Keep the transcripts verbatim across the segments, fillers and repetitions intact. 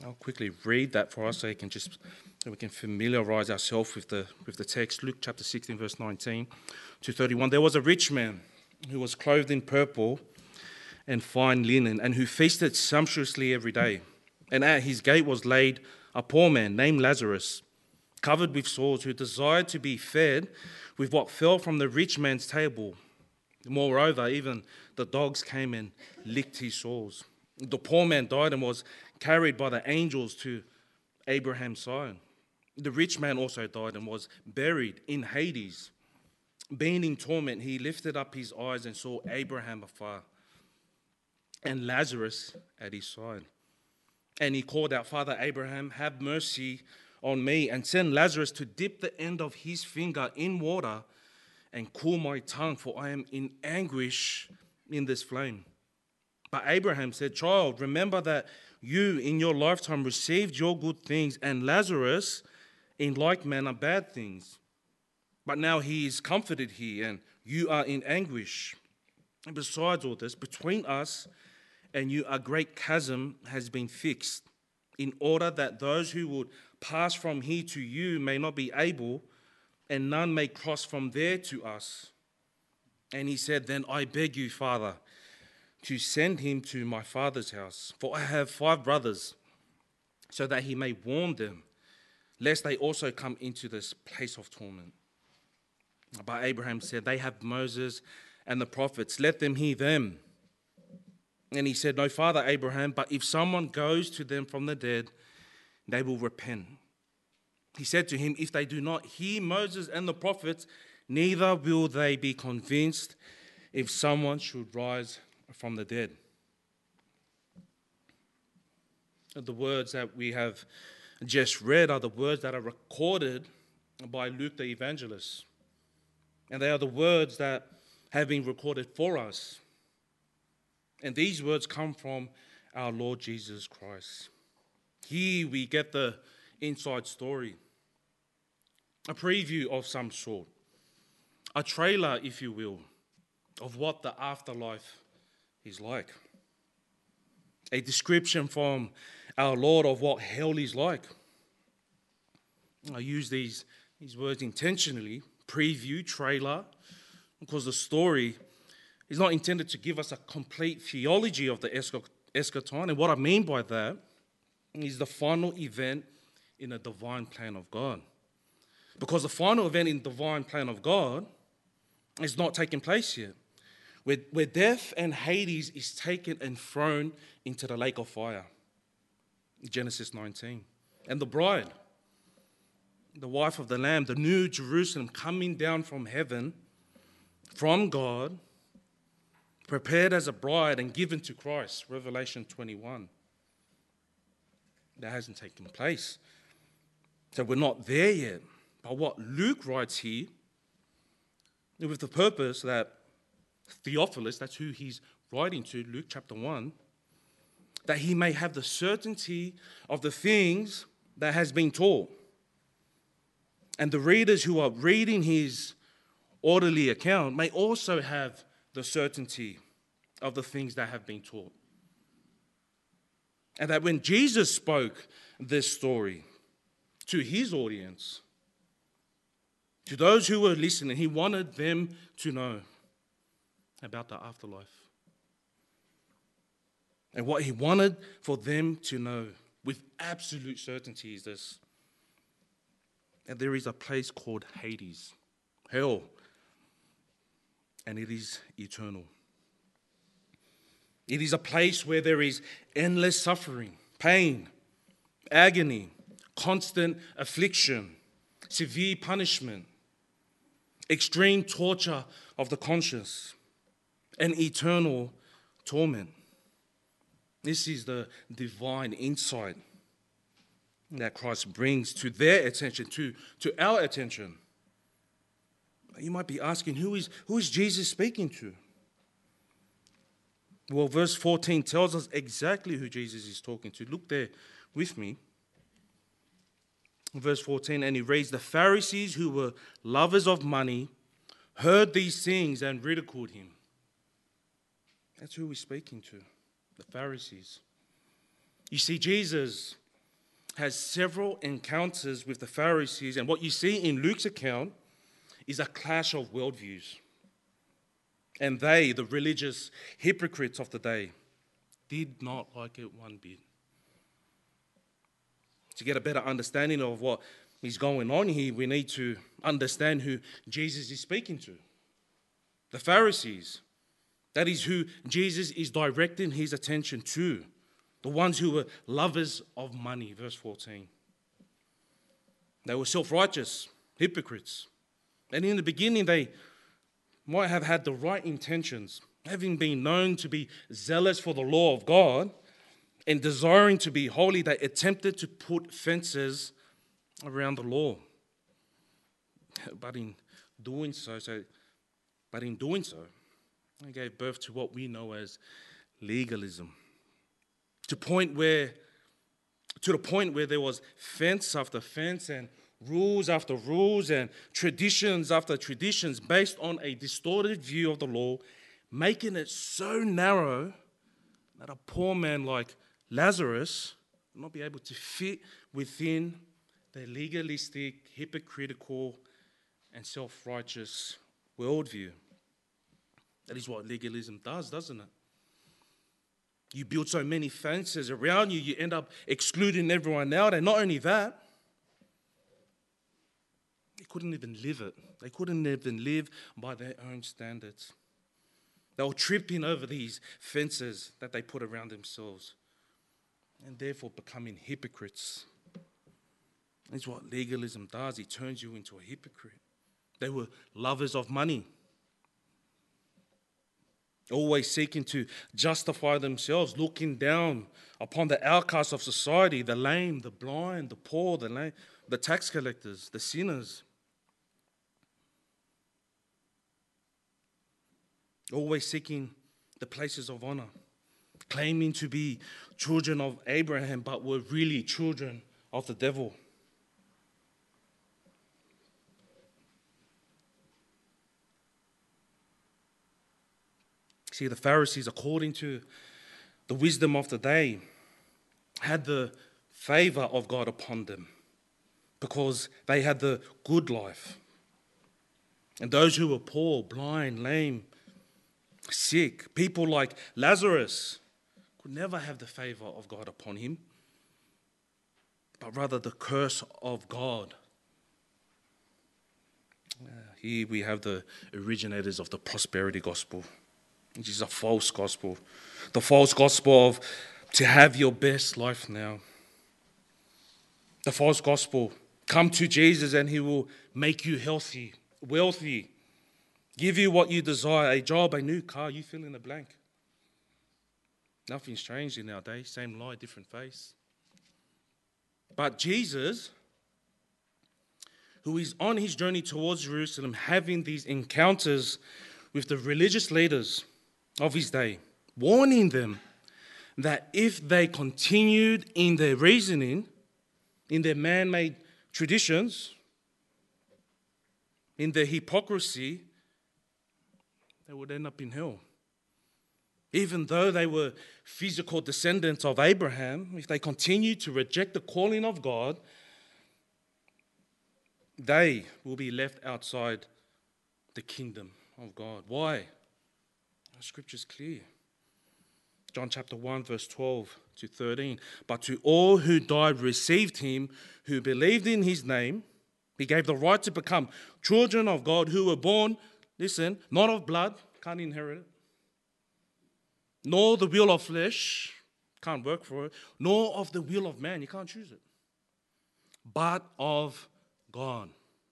I'll quickly read that for us so you can just so we can familiarize ourselves with the with the text. Luke chapter sixteen, verse nineteen to thirty-one. There was a rich man who was clothed in purple and fine linen, and who feasted sumptuously every day. And at his gate was laid a poor man named Lazarus, covered with sores, who desired to be fed with what fell from the rich man's table. Moreover, even the dogs came and licked his sores. The poor man died and was carried by the angels to Abraham's side. The rich man also died and was buried in Hades. Being in torment, he lifted up his eyes and saw Abraham afar and Lazarus at his side. And he called out, "Father Abraham, have mercy on me and send Lazarus to dip the end of his finger in water and cool my tongue, for I am in anguish in this flame." But Abraham said, "Child, remember that you in your lifetime received your good things, and Lazarus in like manner bad things. But now he is comforted here, and you are in anguish. And besides all this, between us and you a great chasm has been fixed, in order that those who would pass from here to you may not be able, and none may cross from there to us." And he said, "Then I beg you, Father, to send him to my father's house, for I have five brothers, so that he may warn them, lest they also come into this place of torment." But Abraham said, "They have Moses and the prophets, let them hear them." And he said, "No, Father Abraham, but if someone goes to them from the dead, they will repent." He said to him, "If they do not hear Moses and the prophets, neither will they be convinced if someone should rise from the dead." The words that we have just read are the words that are recorded by Luke the evangelist. And they are the words that have been recorded for us. And these words come from our Lord Jesus Christ. Here we get the inside story, a preview of some sort, a trailer, if you will, of what the afterlife is like. A description from our Lord of what hell is like. I use these, these words intentionally, preview, trailer, because the story is not intended to give us a complete theology of the eschaton. And what I mean by that is the final event in the divine plan of God. Because the final event in the divine plan of God is not taking place yet. Where, where death and Hades is taken and thrown into the lake of fire. Genesis nineteen. And the bride, the wife of the Lamb, the new Jerusalem coming down from heaven, from God, prepared as a bride and given to Christ, Revelation twenty-one. That hasn't taken place. So we're not there yet. But what Luke writes here, with the purpose that Theophilus, that's who he's writing to, Luke chapter one, that he may have the certainty of the things that has been taught. And the readers who are reading his orderly account may also have the certainty of the things that have been taught. And that when Jesus spoke this story to his audience, to those who were listening, he wanted them to know about the afterlife. And what he wanted for them to know with absolute certainty is this: that there is a place called Hades, hell, and it is eternal. It is a place where there is endless suffering, pain, agony, constant affliction, severe punishment, extreme torture of the conscience, and eternal torment. This is the divine insight that Christ brings to their attention, to, to our attention. You might be asking, who is, who is Jesus speaking to? Well, verse fourteen tells us exactly who Jesus is talking to. Look there with me. Verse fourteen, and he reads, "The Pharisees, who were lovers of money, heard these things and ridiculed him." That's who we're speaking to, the Pharisees. You see, Jesus has several encounters with the Pharisees, and what you see in Luke's account is a clash of worldviews. And they, the religious hypocrites of the day, did not like it one bit. To get a better understanding of what is going on here, we need to understand who Jesus is speaking to. The Pharisees. That is who Jesus is directing his attention to. The ones who were lovers of money, verse fourteen. They were self-righteous, hypocrites. And in the beginning, they might have had the right intentions, having been known to be zealous for the law of God and desiring to be holy. They attempted to put fences around the law. But in doing so, so but in doing so, they gave birth to what we know as legalism. To point where, to the point where there was fence after fence and rules after rules and traditions after traditions based on a distorted view of the law, making it so narrow that a poor man like Lazarus will not be able to fit within the legalistic, hypocritical, and self-righteous worldview. That is what legalism does, doesn't it? You build so many fences around you, you end up excluding everyone out. And not only that, they couldn't even live it. They couldn't even live by their own standards. They were tripping over these fences that they put around themselves and therefore becoming hypocrites. That's what legalism does. It turns you into a hypocrite. They were lovers of money, always seeking to justify themselves, looking down upon the outcasts of society, the lame, the blind, the poor, the lame, the tax collectors, the sinners. Always seeking the places of honor, claiming to be children of Abraham, but were really children of the devil. See, the Pharisees, according to the wisdom of the day, had the favor of God upon them because they had the good life. And those who were poor, blind, lame, sick, people like Lazarus could never have the favor of God upon him, but rather the curse of God. Here we have the originators of the prosperity gospel, which is a false gospel. The false gospel of to have your best life now. The false gospel, come to Jesus and he will make you healthy, wealthy, give you what you desire, a job, a new car, you fill in the blank. Nothing's changed in our day, same lie, different face. But Jesus, who is on his journey towards Jerusalem, having these encounters with the religious leaders of his day, warning them that if they continued in their reasoning, in their man-made traditions, in their hypocrisy, they would end up in hell. Even though they were physical descendants of Abraham, if they continued to reject the calling of God, they will be left outside the kingdom of God. Why? The scripture's clear. John chapter one, verse twelve to thirteen. But to all who died received him, who believed in his name. He gave the right to become children of God, who were born, listen, not of blood, can't inherit it, nor the will of flesh, can't work for it, nor of the will of man, you can't choose it, but of God.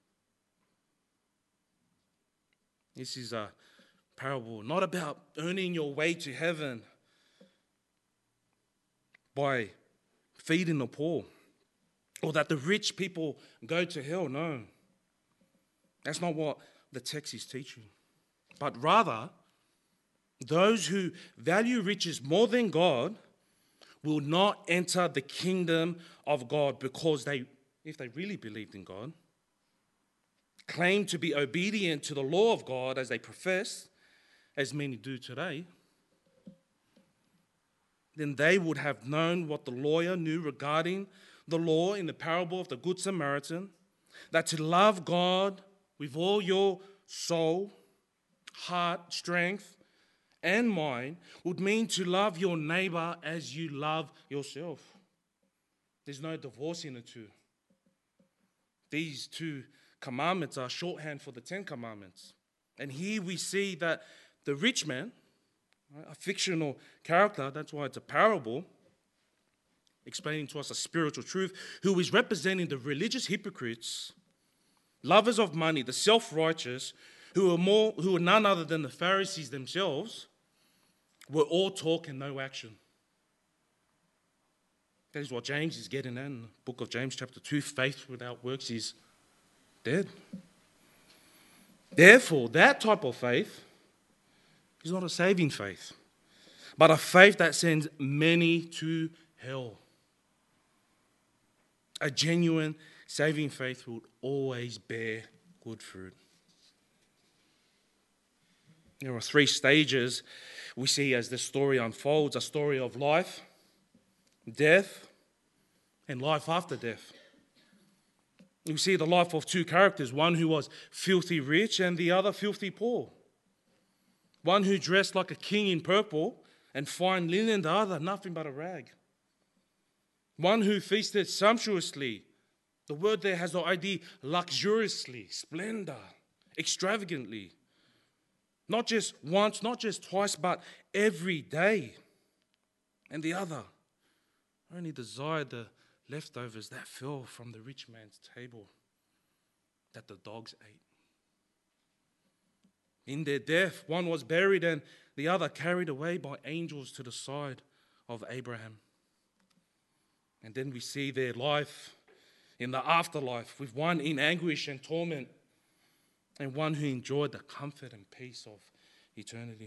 This is a parable not about earning your way to heaven by feeding the poor, or that the rich people go to hell. No, that's not what the text is teaching. But rather, those who value riches more than God will not enter the kingdom of God, because they, if they really believed in God, claim to be obedient to the law of God as they profess, as many do today, then they would have known what the lawyer knew regarding the law in the parable of the Good Samaritan, that to love God with all your soul, heart, strength, and mind would mean to love your neighbor as you love yourself. There's no divorce in the two. These two commandments are shorthand for the Ten Commandments. And here we see that the rich man, a fictional character, that's why it's a parable, explaining to us a spiritual truth, who is representing the religious hypocrites, lovers of money, the self-righteous, who are more, who are none other than the Pharisees themselves, were all talk and no action. That is what James is getting at in the book of James, chapter two. Faith without works is dead. Therefore, that type of faith is not a saving faith, but a faith that sends many to hell. A genuine saving faith will always bear good fruit. There are three stages we see as this story unfolds: a story of life, death, and life after death. We see the life of two characters, one who was filthy rich and the other filthy poor. One who dressed like a king in purple and fine linen, the other nothing but a rag. One who feasted sumptuously. The word there has the idea luxuriously, splendor, extravagantly. Not just once, not just twice, but every day. And the other only desired the leftovers that fell from the rich man's table that the dogs ate. In their death, one was buried and the other carried away by angels to the side of Abraham. And then we see their life in the afterlife, with one in anguish and torment and one who enjoyed the comfort and peace of eternity.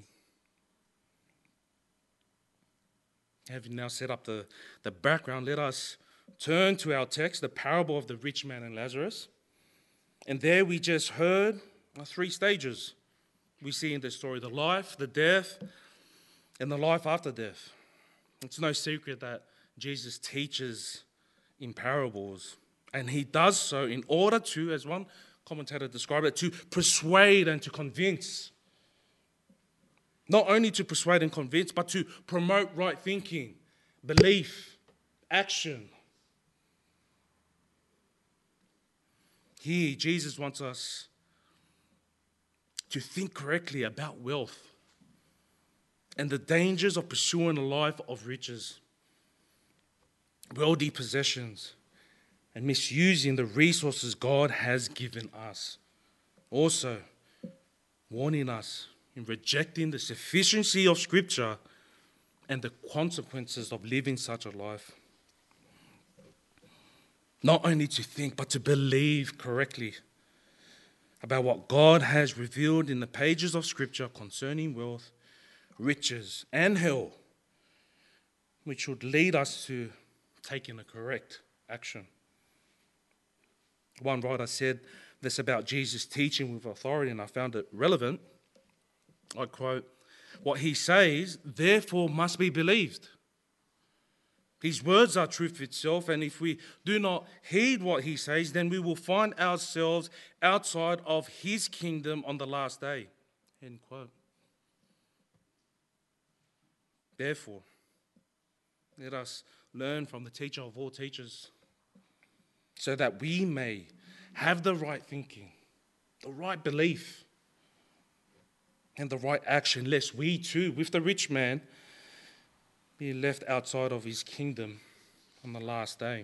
Having now set up the, the background, let us turn to our text, the parable of the rich man and Lazarus. And there we just heard three stages we see in this story: the life, the death, and the life after death. It's no secret that Jesus teaches in parables, and he does so in order to, as one commentator described it, to persuade and to convince. Not only to persuade and convince, but to promote right thinking, belief, action. Here, Jesus wants us to think correctly about wealth and the dangers of pursuing a life of riches, worldly possessions, and misusing the resources God has given us. Also, warning us in rejecting the sufficiency of Scripture and the consequences of living such a life. Not only to think, but to believe correctly about what God has revealed in the pages of Scripture concerning wealth, riches, and hell, which would lead us to taking the correct action. One writer said this about Jesus' teaching with authority, and I found it relevant. I quote, "What he says, therefore, must be believed. His words are truth itself, and if we do not heed what he says, then we will find ourselves outside of his kingdom on the last day." End quote. Therefore, let us learn from the teacher of all teachers, so that we may have the right thinking, the right belief, and the right action, lest we too, with the rich man, be left outside of his kingdom on the last day.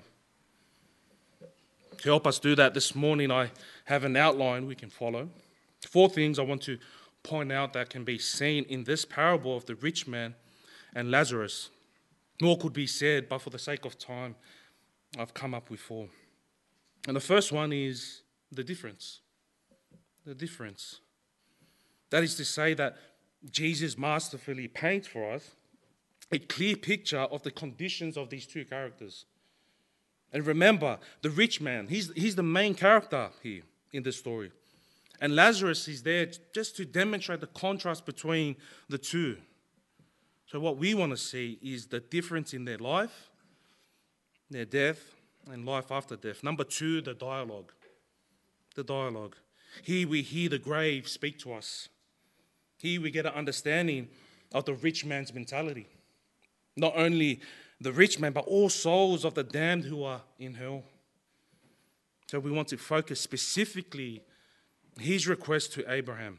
To help us do that this morning, I have an outline we can follow. Four things I want to point out that can be seen in this parable of the rich man and Lazarus. More could be said, but for the sake of time, I've come up with four. And the first one is the difference. The difference. That is to say that Jesus masterfully paints for us a clear picture of the conditions of these two characters. And remember, the rich man, he's, he's the main character here in this story. And Lazarus is there just to demonstrate the contrast between the two. So what we want to see is the difference in their life, their death, and life after death. Number two, the dialogue. The dialogue. Here we hear the grave speak to us. Here we get an understanding of the rich man's mentality. Not only the rich man, but all souls of the damned who are in hell. So we want to focus specifically his request to Abraham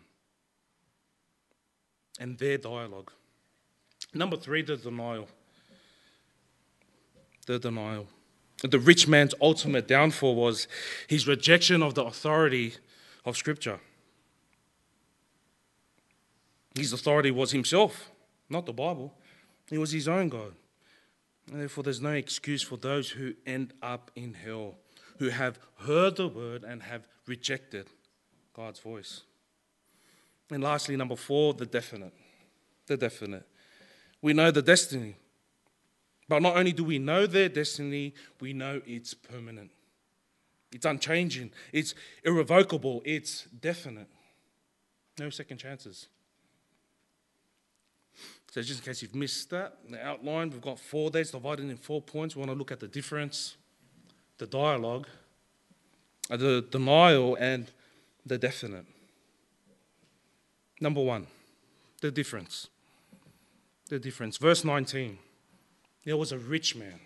and their dialogue. Number three, the denial. The denial. The rich man's ultimate downfall was his rejection of the authority of Scripture. His authority was himself, not the Bible. He was his own God. And therefore, there's no excuse for those who end up in hell, who have heard the word and have rejected God's voice. And lastly, number four, the definite. The definite. We know the destiny. But not only do we know their destiny, we know it's permanent. It's unchanging. It's irrevocable. It's definite. No second chances. So just in case you've missed that, the outline, we've got four days divided in four points. We want to look at the difference, the dialogue, the denial, and the definite. Number one, the difference. The difference. Verse nineteen. There was a rich man.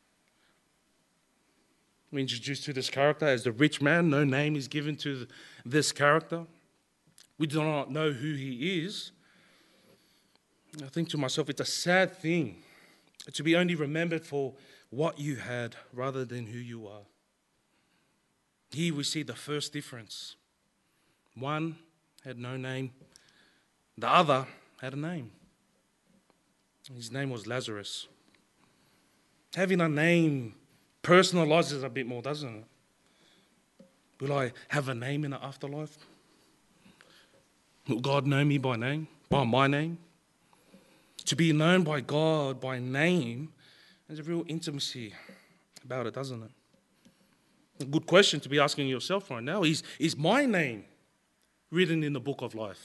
We introduced to this character as the rich man. No name is given to this character. We do not know who he is. I think to myself, it's a sad thing to be only remembered for what you had rather than who you are. Here we see the first difference. One had no name. The other had a name. His name was Lazarus. Having a name personalizes a bit more, doesn't it? Will I have a name in the afterlife? Will God know me by name, by my name? To be known by God by name, there's a real intimacy about it, doesn't it? A good question to be asking yourself right now is, is my name written in the book of life?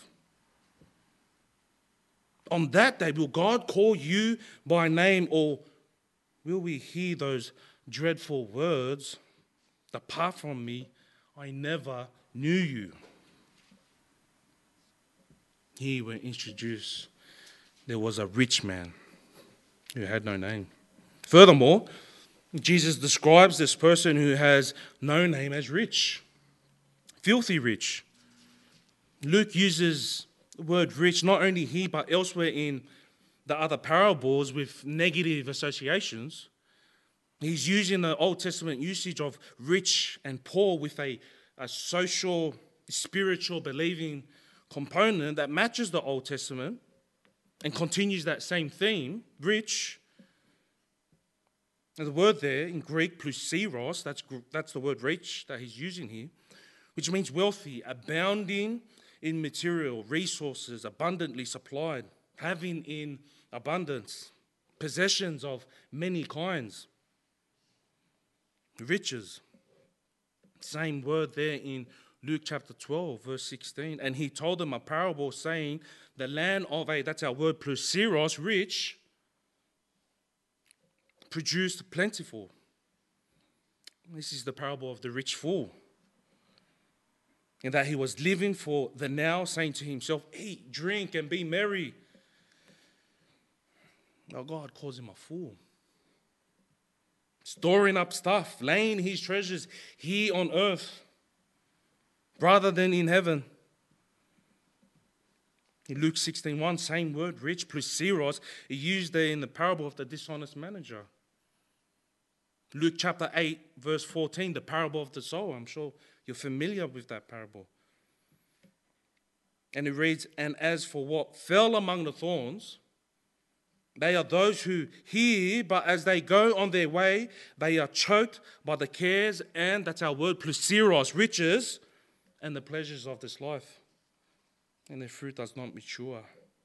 On that day, will God call you by name, or will we hear those dreadful words, "Depart from me, I never knew you"? Here we're introduced. There was a rich man who had no name. Furthermore, Jesus describes this person who has no name as rich, filthy rich. Luke uses the word rich not only here but elsewhere in the other parables with negative associations. He's using the Old Testament usage of rich and poor with a, a social, spiritual, believing component that matches the Old Testament and continues that same theme, rich. And the word there in Greek, plusiros, that's, that's the word rich that he's using here, which means wealthy, abounding in material, resources, abundantly supplied, having in abundance, possessions of many kinds, riches. Same word there in Luke chapter twelve, verse sixteen. And he told them a parable saying, the land of a, that's our word, plusiros, rich, produced plentiful. This is the parable of the rich fool. In that he was living for the now, saying to himself, eat, drink, and be merry. Now God calls him a fool. Storing up stuff, laying his treasures here on earth rather than in heaven. In Luke sixteen one, same word, rich, plusiros, used there in the parable of the dishonest manager. Luke chapter eight, verse fourteen, the parable of the sower. I'm sure you're familiar with that parable. And it reads, and as for what fell among the thorns, they are those who hear, but as they go on their way, they are choked by the cares and, that's our word, plusiros, riches, and the pleasures of this life. And their fruit does not mature.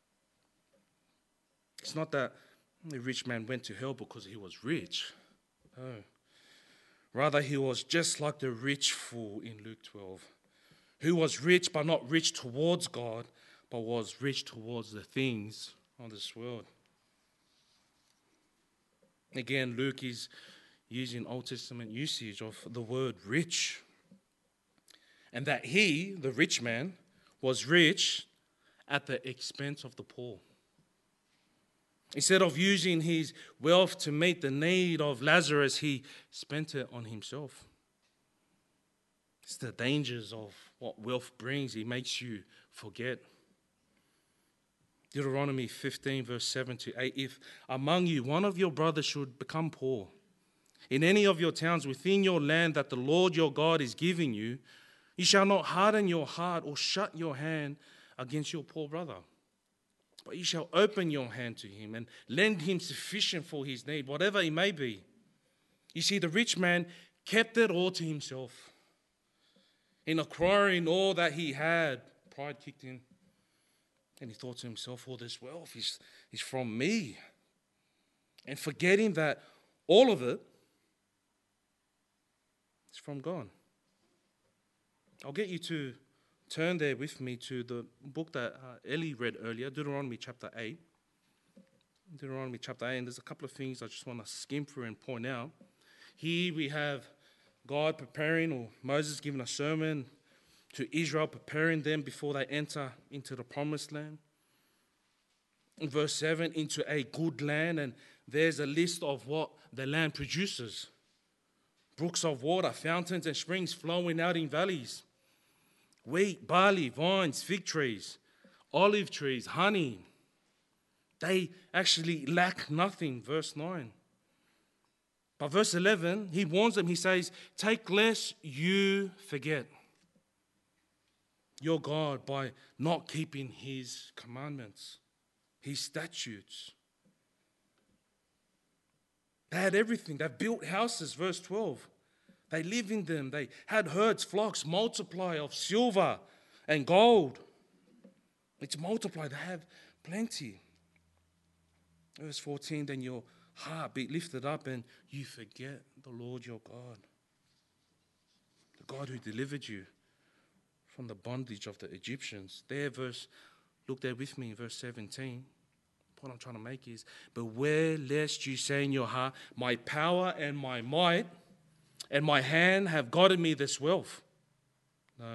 It's not that the rich man went to hell because he was rich. No. Rather, he was just like the rich fool in Luke twelve, who was rich but not rich towards God, but was rich towards the things of this world. Again, Luke is using Old Testament usage of the word rich. And that he, the rich man, was rich at the expense of the poor. Instead of using his wealth to meet the need of Lazarus, he spent it on himself. It's the dangers of what wealth brings. It makes you forget. Deuteronomy fifteen, verse seven to eight. If among you one of your brothers should become poor, in any of your towns within your land that the Lord your God is giving you, you shall not harden your heart or shut your hand against your poor brother. But you shall open your hand to him and lend him sufficient for his need, whatever it may be. You see, the rich man kept it all to himself. In acquiring all that he had, pride kicked in. And he thought to himself, all this wealth is, is from me. And forgetting that all of it is from God. I'll get you to turn there with me to the book that uh, Ellie read earlier, Deuteronomy chapter eight. Deuteronomy chapter eight, and there's a couple of things I just want to skim through and point out. Here we have God preparing, or Moses giving a sermon to Israel, preparing them before they enter into the promised land. In verse seven, into a good land, and there's a list of what the land produces. Brooks of water, fountains and springs flowing out in valleys. Wheat, barley, vines, fig trees, olive trees, honey. They actually lack nothing, verse nine. But verse eleven, he warns them, he says, take lest you forget your God by not keeping his commandments, his statutes. They had everything. They built houses, verse twelve. They live in them. They had herds, flocks, multiply of silver and gold. It's multiplied. They have plenty. Verse fourteen, then your heart be lifted up and you forget the Lord your God. The God who delivered you from the bondage of the Egyptians. There, verse, look there with me in verse seventeen. What I'm trying to make is, beware lest you say in your heart, my power and my might and my hand have gotten me this wealth. No.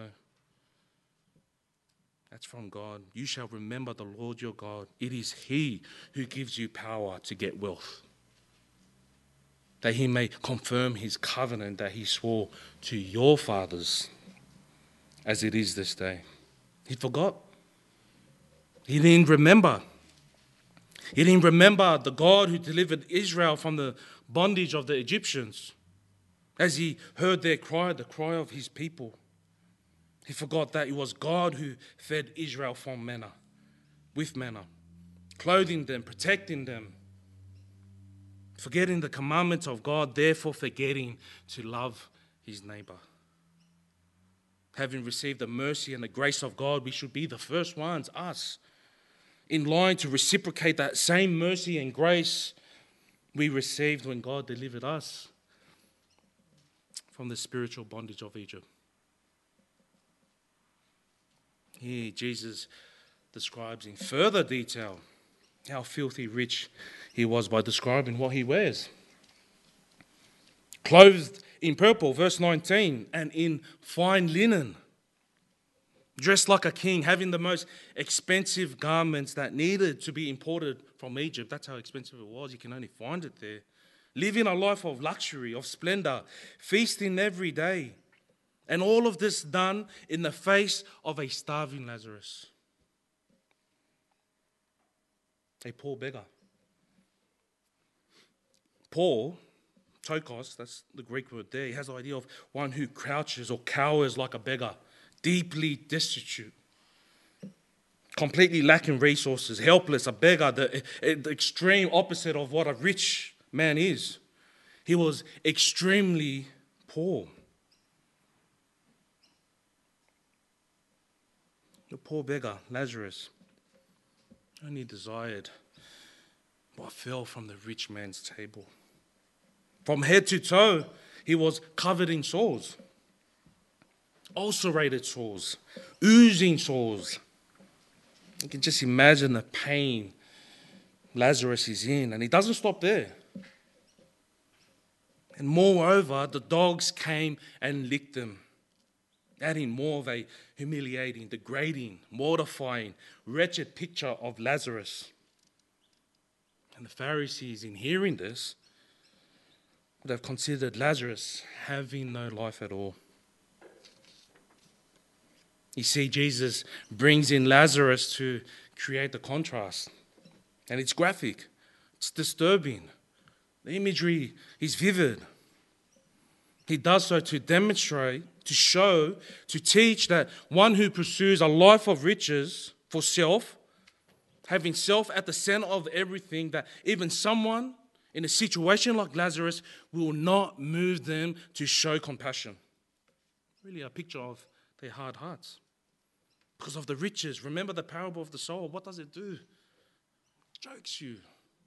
That's from God. You shall remember the Lord your God. It is he who gives you power to get wealth, that he may confirm his covenant that he swore to your fathers, as it is this day. He forgot. He didn't remember. He didn't remember the God who delivered Israel from the bondage of the Egyptians. As he heard their cry, the cry of his people, he forgot that it was God who fed Israel from manna, with manna, clothing them, protecting them. Forgetting the commandments of God, therefore forgetting to love his neighbor. Having received the mercy and the grace of God, we should be the first ones, us, in line to reciprocate that same mercy and grace we received when God delivered us from the spiritual bondage of Egypt. Here, Jesus describes in further detail how filthy rich he was by describing what he wears. Clothed in purple, verse nineteen, and in fine linen. Dressed like a king, having the most expensive garments that needed to be imported from Egypt. That's how expensive it was. You can only find it there. Living a life of luxury, of splendor, feasting every day. And all of this done in the face of a starving Lazarus. A poor beggar. Poor, tokos, that's the Greek word there. He has the idea of one who crouches or cowers like a beggar. Deeply destitute, completely lacking resources, helpless, a beggar, the, the extreme opposite of what a rich man is. He was extremely poor. The poor beggar, Lazarus, only desired what fell from the rich man's table. From head to toe, he was covered in sores. Ulcerated sores, oozing sores. You can just imagine the pain Lazarus is in. And he doesn't stop there. And moreover, the dogs came and licked them, adding more of a humiliating, degrading, mortifying, wretched picture of Lazarus. And the Pharisees, in hearing this, would have considered Lazarus having no life at all. You see, Jesus brings in Lazarus to create the contrast. And it's graphic. It's disturbing. The imagery is vivid. He does so to demonstrate, to show, to teach that one who pursues a life of riches for self, having self at the center of everything, that even someone in a situation like Lazarus will not move them to show compassion. Really a picture of their hard hearts. Because of the riches. Remember the parable of the sower. What does it do? It chokes you.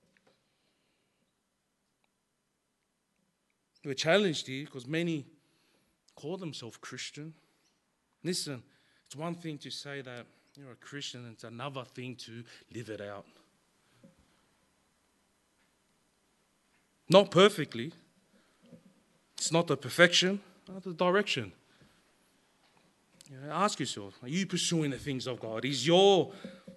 We're challenged here because many call themselves Christian. Listen, it's one thing to say that you're a Christian, and it's another thing to live it out. Not perfectly. It's not the perfection, but the direction. You know, ask yourself, are you pursuing the things of God? Is your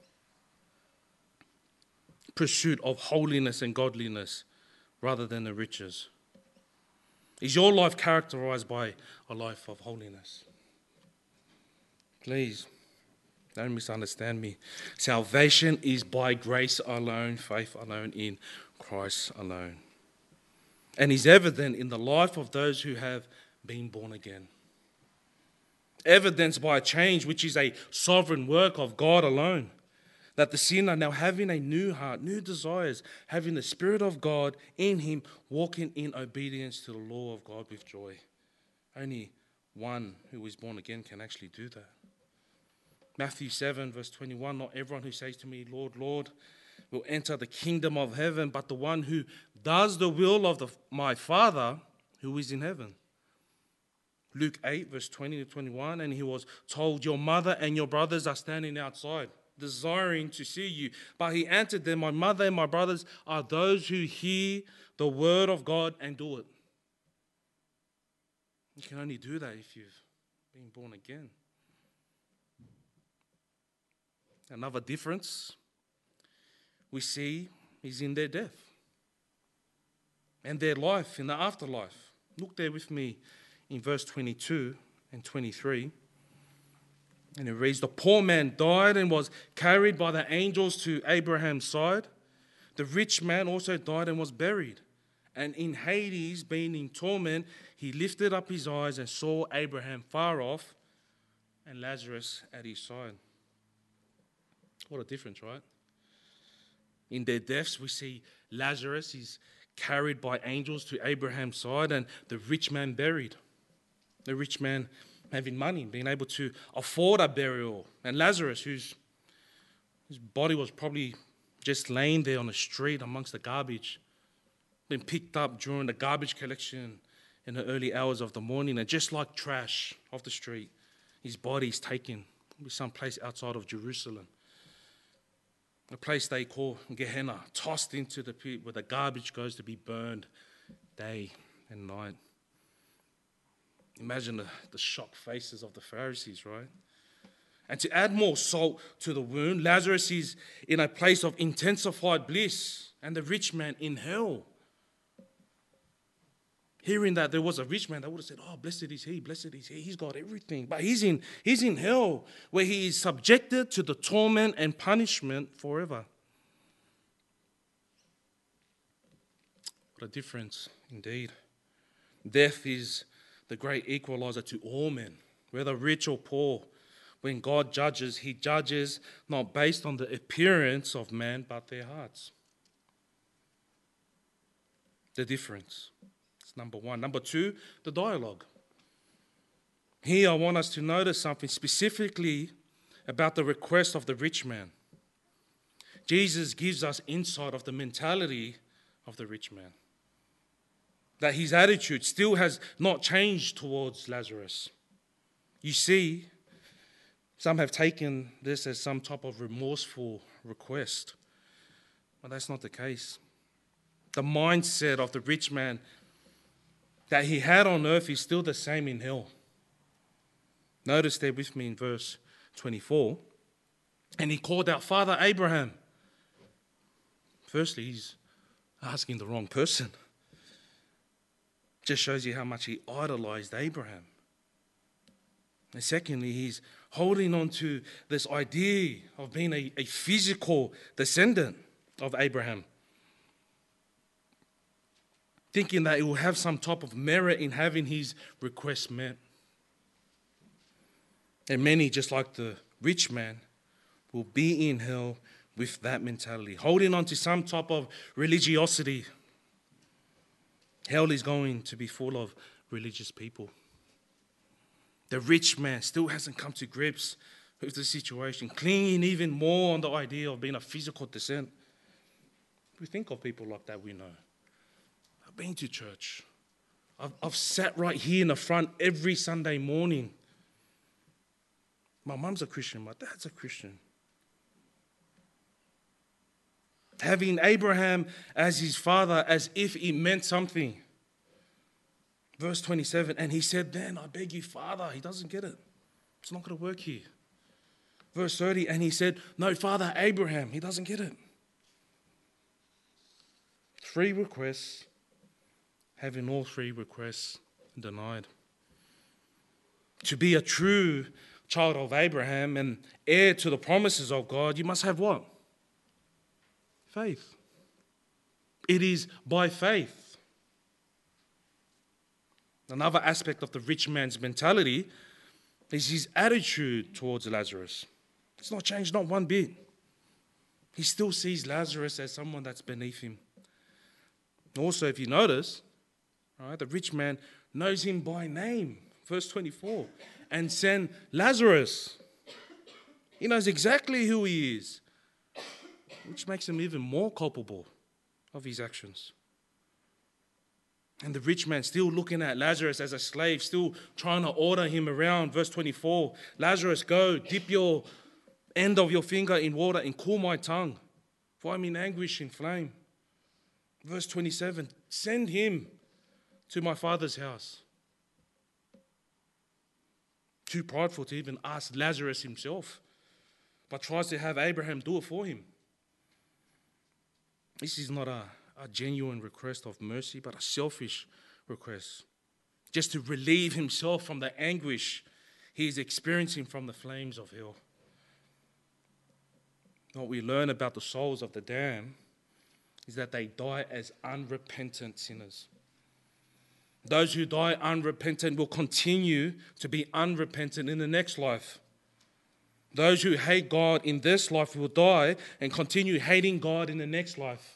pursuit of holiness and godliness rather than the riches? Is your life characterized by a life of holiness? Please, don't misunderstand me. Salvation is by grace alone, faith alone, in Christ alone. And is evident in the life of those who have been born again. Evidenced by a change which is a sovereign work of God alone. That the sinner now having a new heart, new desires, having the Spirit of God in him, walking in obedience to the law of God with joy. Only one who is born again can actually do that. Matthew seven verse twenty-one, not everyone who says to me, Lord, Lord, will enter the kingdom of heaven, but the one who does the will of the, my Father who is in heaven. Luke eight verse twenty to twenty-one, and he was told, your mother and your brothers are standing outside, desiring to see you. But he answered them, my mother and my brothers are those who hear the word of God and do it. You can only do that if you've been born again. Another difference we see is in their death and their life in the afterlife. Look there with me in verse twenty-two and twenty-three. And it reads, the poor man died and was carried by the angels to Abraham's side. The rich man also died and was buried. And in Hades, being in torment, he lifted up his eyes and saw Abraham far off and Lazarus at his side. What a difference, right? In their deaths, we see Lazarus is carried by angels to Abraham's side and the rich man buried. The rich man having money, being able to afford a burial. And Lazarus, whose, whose body was probably just laying there on the street amongst the garbage, been picked up during the garbage collection in the early hours of the morning, and just like trash off the street, his body is taken to some place outside of Jerusalem. A place they call Gehenna, tossed into the pit where the garbage goes to be burned day and night. Imagine the, the shocked faces of the Pharisees, right? And to add more salt to the wound, Lazarus is in a place of intensified bliss and the rich man in hell. Hearing that there was a rich man, they would have said, oh, blessed is he, blessed is he, he's got everything. But he's in, he's in hell where he is subjected to the torment and punishment forever. What a difference indeed. Death is the great equalizer to all men, whether rich or poor. When God judges, he judges not based on the appearance of man, but their hearts. The difference. It's number one. Number two, the dialogue. Here I want us to notice something specifically about the request of the rich man. Jesus gives us insight of the mentality of the rich man. That his attitude still has not changed towards Lazarus. You see, some have taken this as some type of remorseful request, but that's not the case. The mindset of the rich man that he had on earth is still the same in hell. Notice there with me in verse twenty-four. And he called out, Father Abraham. Firstly, he's asking the wrong person. Just shows you how much he idolized Abraham. And secondly, he's holding on to this idea of being a, a physical descendant of Abraham, thinking that it will have some type of merit in having his request met. And many, just like the rich man, will be in hell with that mentality, holding on to some type of religiosity. Hell is going to be full of religious people. The rich man still hasn't come to grips with the situation, clinging even more on the idea of being a physical descent. We think of people like that we know. I've been to church. I've, I've sat right here in the front every Sunday morning. My mum's a Christian, my dad's a Christian. Having Abraham as his father as if it meant something. Verse twenty-seven, and he said, then I beg you, Father. He doesn't get it. It's not going to work here. Verse thirty, and he said, no, Father Abraham. He doesn't get it. Three requests, having all three requests denied. To be a true child of Abraham and heir to the promises of God, you must have what? Faith. It is by faith. Another aspect of the rich man's mentality is his attitude towards Lazarus. It's not changed, not one bit. He still sees Lazarus as someone that's beneath him. Also, if you notice, right, the rich man knows him by name. Verse twenty-four. And send Lazarus. He knows exactly who he is, which makes him even more culpable of his actions. And the rich man still looking at Lazarus as a slave, still trying to order him around. Verse twenty-four, Lazarus, go, dip your end of your finger in water and cool my tongue, for I'm in anguish in flame. Verse twenty-seven, send him to my father's house. Too prideful to even ask Lazarus himself, but tries to have Abraham do it for him. This is not a, a genuine request of mercy, but a selfish request, just to relieve himself from the anguish he is experiencing from the flames of hell. What we learn about the souls of the damned is that they die as unrepentant sinners. Those who die unrepentant will continue to be unrepentant in the next life. Those who hate God in this life will die and continue hating God in the next life.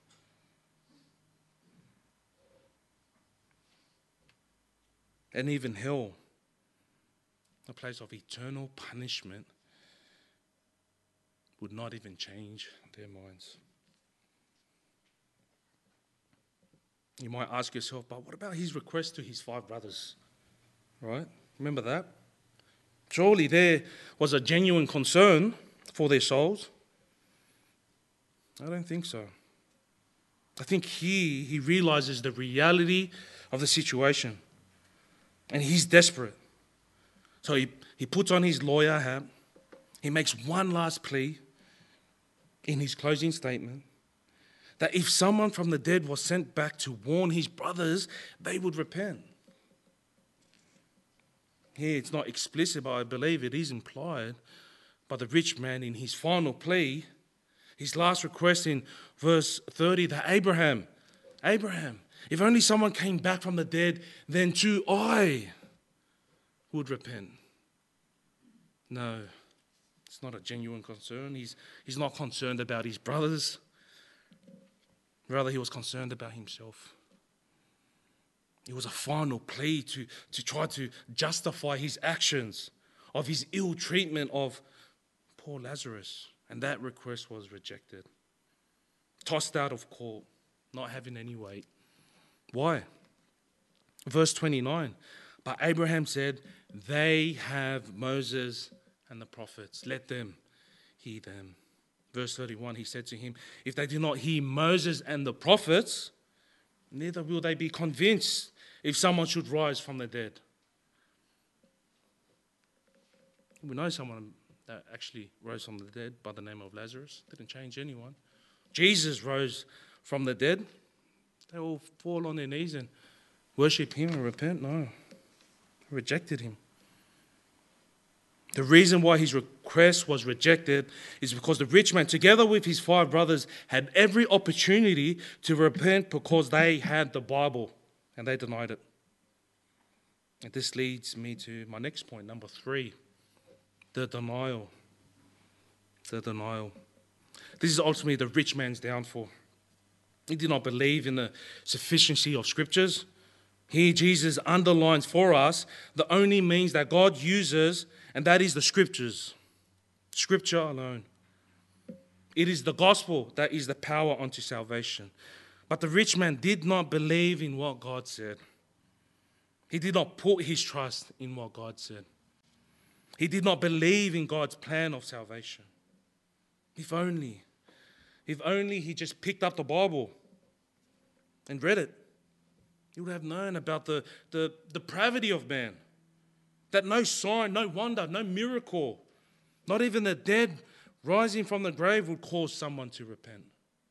And even hell, a place of eternal punishment, would not even change their minds. You might ask yourself, but what about his request to his five brothers? Right? Remember that? Surely there was a genuine concern for their souls. I don't think so. I think he, he realizes the reality of the situation. And he's desperate. So he, he puts on his lawyer hat. He makes one last plea in his closing statement, that if someone from the dead was sent back to warn his brothers, they would repent. Here it's not explicit, but I believe it is implied by the rich man in his final plea, his last request in verse thirty, that Abraham, Abraham, if only someone came back from the dead, then too I would repent. No, it's not a genuine concern. He's, he's not concerned about his brothers. Rather, he was concerned about himself. It was a final plea to, to try to justify his actions of his ill treatment of poor Lazarus. And that request was rejected. Tossed out of court, not having any weight. Why? Verse twenty-nine. But Abraham said, they have Moses and the prophets. Let them hear them. Verse thirty-one, he said to him, if they do not hear Moses and the prophets, neither will they be convinced, if someone should rise from the dead? We know someone that actually rose from the dead by the name of Lazarus. Didn't change anyone. Jesus rose from the dead. They all fall on their knees and worship him and repent? No. Rejected him. The reason why his request was rejected is because the rich man, together with his five brothers, had every opportunity to repent because they had the Bible and they denied it. And this leads me to my next point, number three, the denial. The denial. This is ultimately the rich man's downfall. He did not believe in the sufficiency of scriptures. Here Jesus underlines for us the only means that God uses, and that is the scriptures. Scripture alone. It is the gospel that is the power unto salvation. But the rich man did not believe in what God said. He did not put his trust in what God said. He did not believe in God's plan of salvation. If only, if only he just picked up the Bible and read it, he would have known about the, the depravity of man. That no sign, no wonder, no miracle, not even the dead rising from the grave would cause someone to repent.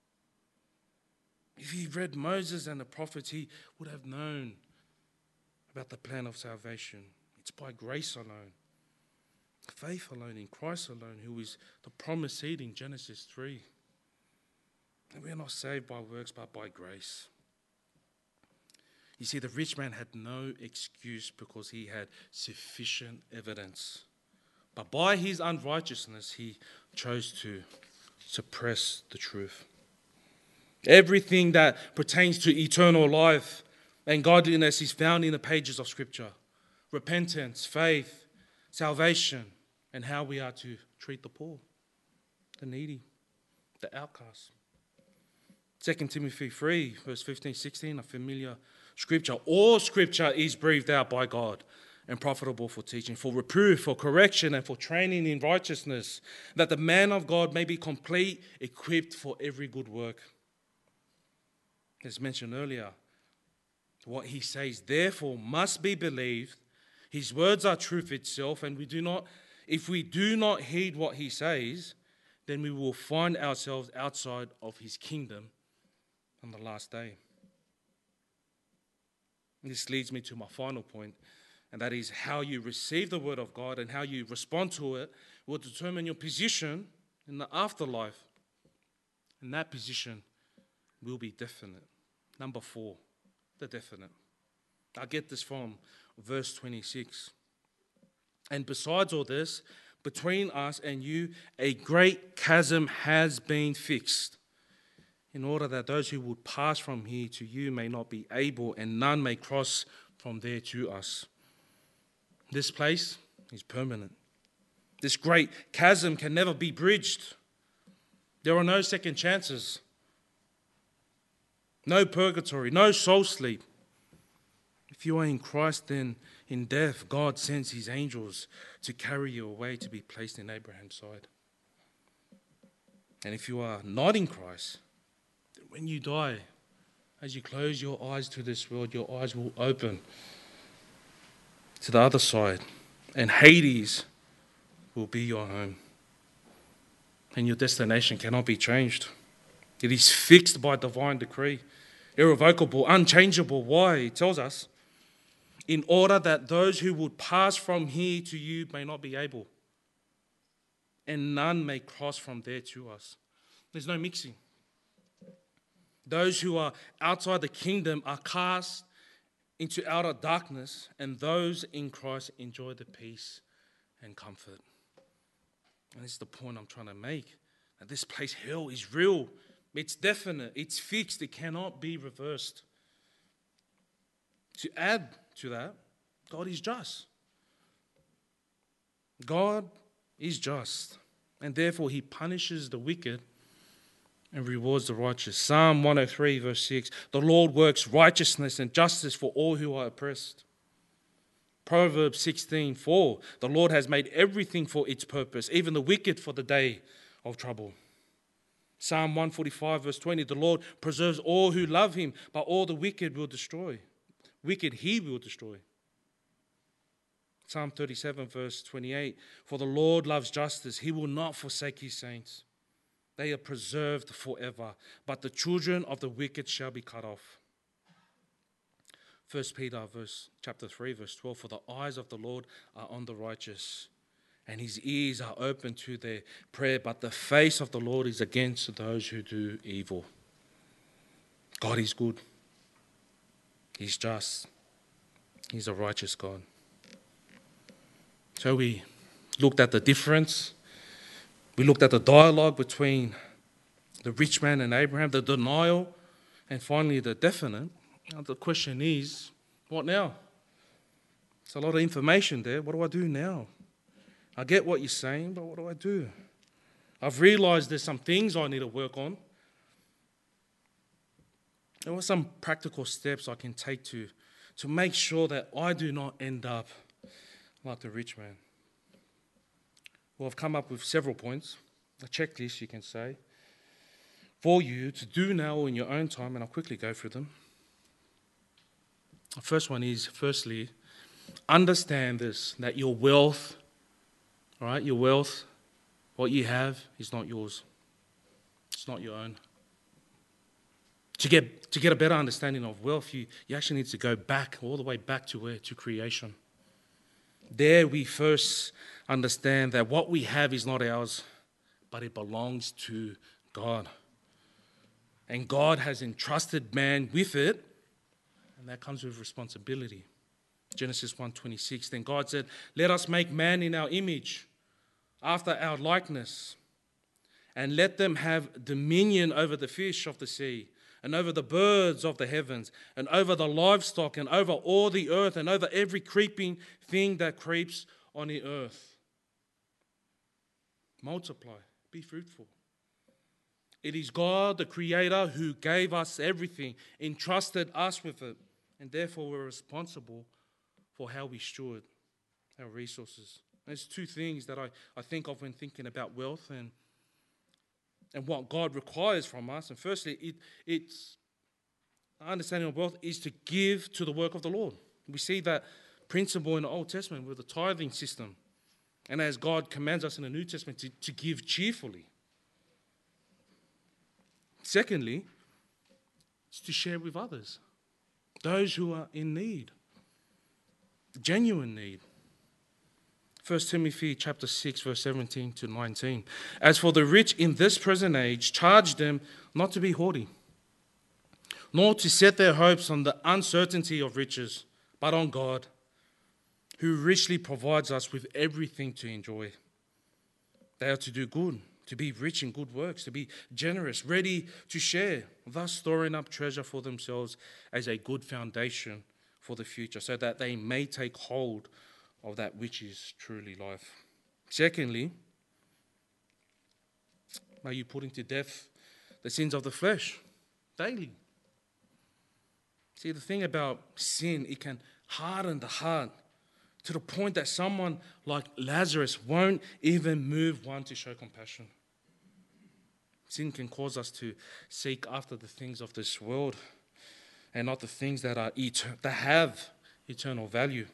If he read Moses and the prophets, he would have known about the plan of salvation. It's by grace alone, faith alone, in Christ alone, who is the promised seed in Genesis three. And we are not saved by works, but by grace. You see, the rich man had no excuse because he had sufficient evidence. But by his unrighteousness, he chose to suppress the truth. Everything that pertains to eternal life and godliness is found in the pages of Scripture. Repentance, faith, salvation, and how we are to treat the poor, the needy, the outcast. Second Timothy three, verse fifteen, sixteen, a familiar scripture. All scripture is breathed out by God and profitable for teaching, for reproof, for correction, and for training in righteousness, that the man of God may be complete, equipped for every good work. As mentioned earlier, what he says, therefore, must be believed. His words are truth itself, and we do not, if we do not heed what he says, then we will find ourselves outside of his kingdom on the last day. This leads me to my final point, and that is how you receive the word of God and how you respond to it will determine your position in the afterlife. And that position will be definite. Number four, the definite. I get this from verse twenty-six. And besides all this, between us and you, a great chasm has been fixed, in order that those who would pass from here to you may not be able, and none may cross from there to us. This place is permanent. This great chasm can never be bridged. There are no second chances, no purgatory, no soul sleep. If you are in Christ, then in death, God sends his angels to carry you away to be placed in Abraham's side. And if you are not in Christ, when you die, as you close your eyes to this world, your eyes will open to the other side, and Hades will be your home. And your destination cannot be changed. It is fixed by divine decree, irrevocable, unchangeable. Why? It tells us, in order that those who would pass from here to you may not be able, and none may cross from there to us. There's no mixing. Those who are outside the kingdom are cast into outer darkness, and those in Christ enjoy the peace and comfort. And this is the point I'm trying to make. That this place, hell, is real. It's definite. It's fixed. It cannot be reversed. To add to that, God is just. God is just. And therefore, he punishes the wicked and rewards the righteous. Psalm one oh three, verse six. The Lord works righteousness and justice for all who are oppressed. Proverbs sixteen four. The Lord has made everything for its purpose, even the wicked for the day of trouble. Psalm one forty-five, verse twenty. The Lord preserves all who love him, but all the wicked will destroy. wicked he will destroy. Psalm thirty-seven, verse twenty-eight, for the Lord loves justice. He will not forsake his saints. They are preserved forever, but the children of the wicked shall be cut off. First Peter verse, chapter three, verse twelve, for the eyes of the Lord are on the righteous, and his ears are open to their prayer, but the face of the Lord is against those who do evil. God is good. He's just. He's a righteous God. So we looked at the difference. We looked at the dialogue between the rich man and Abraham, the denial, and finally the definite. Now the question is, what now? There's a lot of information there. What do I do now? I get what you're saying, but what do I do? I've realized there's some things I need to work on. There are some practical steps I can take to, to make sure that I do not end up like the rich man. Well, I've come up with several points, a checklist, you can say, for you to do now in your own time, and I'll quickly go through them. The first one is, firstly, understand this, that your wealth, all right, your wealth, what you have is not yours. It's not your own. To get to get a better understanding of wealth, you, you actually need to go back, all the way back to where? To creation. There we first understand that what we have is not ours, but it belongs to God. And God has entrusted man with it, and that comes with responsibility. Genesis one twenty-six, then God said, let us make man in our image, after our likeness, and let them have dominion over the fish of the sea, and over the birds of the heavens, and over the livestock, and over all the earth, and over every creeping thing that creeps on the earth. Multiply, be fruitful. It is God, the Creator, who gave us everything, entrusted us with it, and therefore we're responsible for how we steward our resources. There's two things that I, I think of when thinking about wealth and and what God requires from us. And firstly, it, it's our understanding of wealth is to give to the work of the Lord. We see that principle in the Old Testament with the tithing system. And as God commands us in the New Testament to, to give cheerfully. Secondly, it's to share with others, those who are in need, genuine need. First Timothy chapter six, verse seventeen to nineteen. As for the rich in this present age, charge them not to be haughty, nor to set their hopes on the uncertainty of riches, but on God, who richly provides us with everything to enjoy. They are to do good, to be rich in good works, to be generous, ready to share, thus storing up treasure for themselves as a good foundation for the future, so that they may take hold of that which is truly life. Secondly, are you putting to death the sins of the flesh daily? See, the thing about sin, it can harden the heart to the point that someone like Lazarus won't even move one to show compassion. Sin can cause us to seek after the things of this world and not the things that are et- that have eternal value.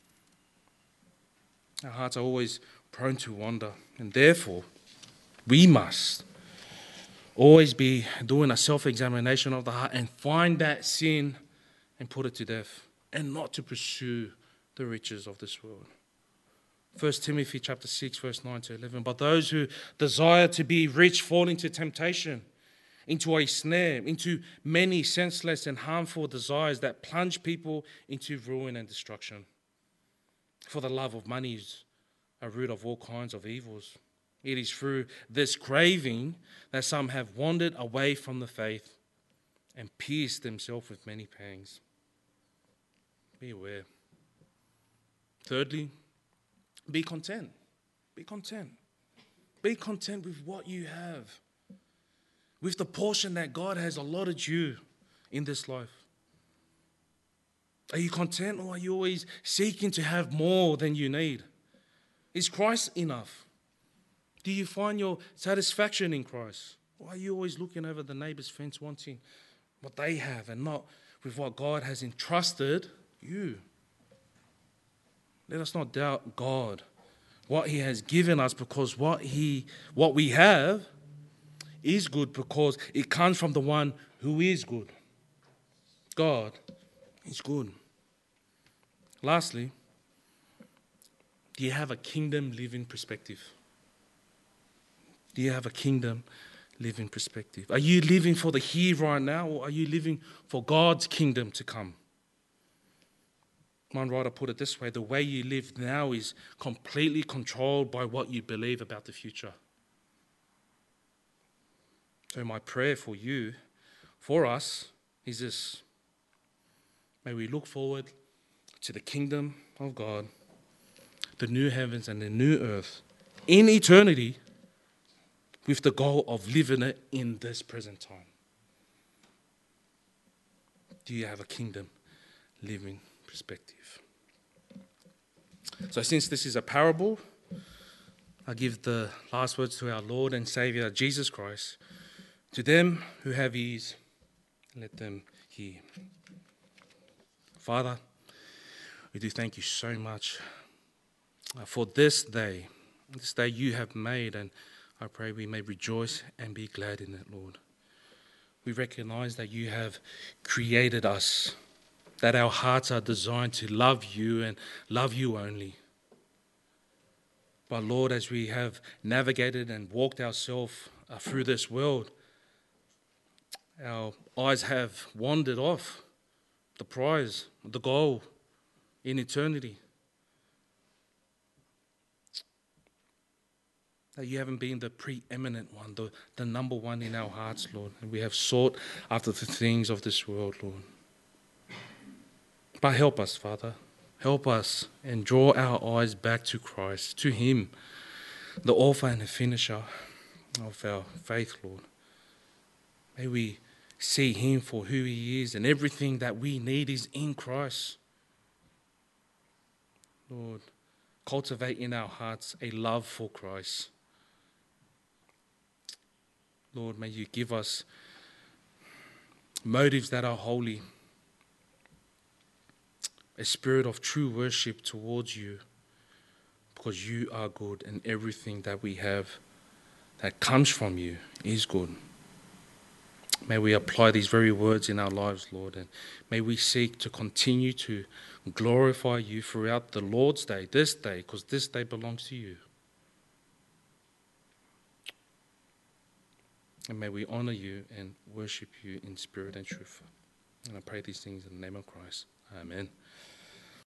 Our hearts are always prone to wander, and therefore we must always be doing a self-examination of the heart and find that sin and put it to death, and not to pursue the riches of this world. First Timothy chapter six, verse nine to eleven. But those who desire to be rich fall into temptation, into a snare, into many senseless and harmful desires that plunge people into ruin and destruction. For the love of money is a root of all kinds of evils. It is through this craving that some have wandered away from the faith and pierced themselves with many pangs. Be aware. Thirdly, be content. Be content. Be content with what you have, with the portion that God has allotted you in this life. Are you content, or are you always seeking to have more than you need? Is Christ enough? Do you find your satisfaction in Christ? Or are you always looking over the neighbor's fence wanting what they have and not with what God has entrusted You. Let us not doubt God, what he has given us, because what he, what we have is good, because it comes from the one who is good. God is good. Lastly, do you have a kingdom living perspective? Do you have a kingdom living perspective? Are you living for the here right now, or are you living for God's kingdom to come? One writer put it this way: the way you live now is completely controlled by what you believe about the future. So my prayer for you, for us, is this: may we look forward to the kingdom of God, the new heavens and the new earth, in eternity, with the goal of living it in this present time. Do you have a kingdom living perspective? So since this is a parable, I give the last words to our Lord and Saviour, Jesus Christ. To them who have ears, let them hear. Father, we do thank you so much for this day, this day you have made, and I pray we may rejoice and be glad in it, Lord. We recognize that you have created us, that our hearts are designed to love you and love you only. But Lord, as we have navigated and walked ourselves uh, through this world, our eyes have wandered off the prize, the goal in eternity. That you haven't been the preeminent one, the, the number one in our hearts, Lord. And we have sought after the things of this world, Lord. But help us, Father. Help us and draw our eyes back to Christ, to him, the author and the finisher of our faith, Lord. May we see him for who he is, and everything that we need is in Christ. Lord, cultivate in our hearts a love for Christ. Lord, may you give us motives that are holy, a spirit of true worship towards you, because you are good and everything that we have that comes from you is good. May we apply these very words in our lives, Lord, and may we seek to continue to glorify you throughout the Lord's day, this day, because this day belongs to you. And may we honor you and worship you in spirit and truth. And I pray these things in the name of Christ. Amen.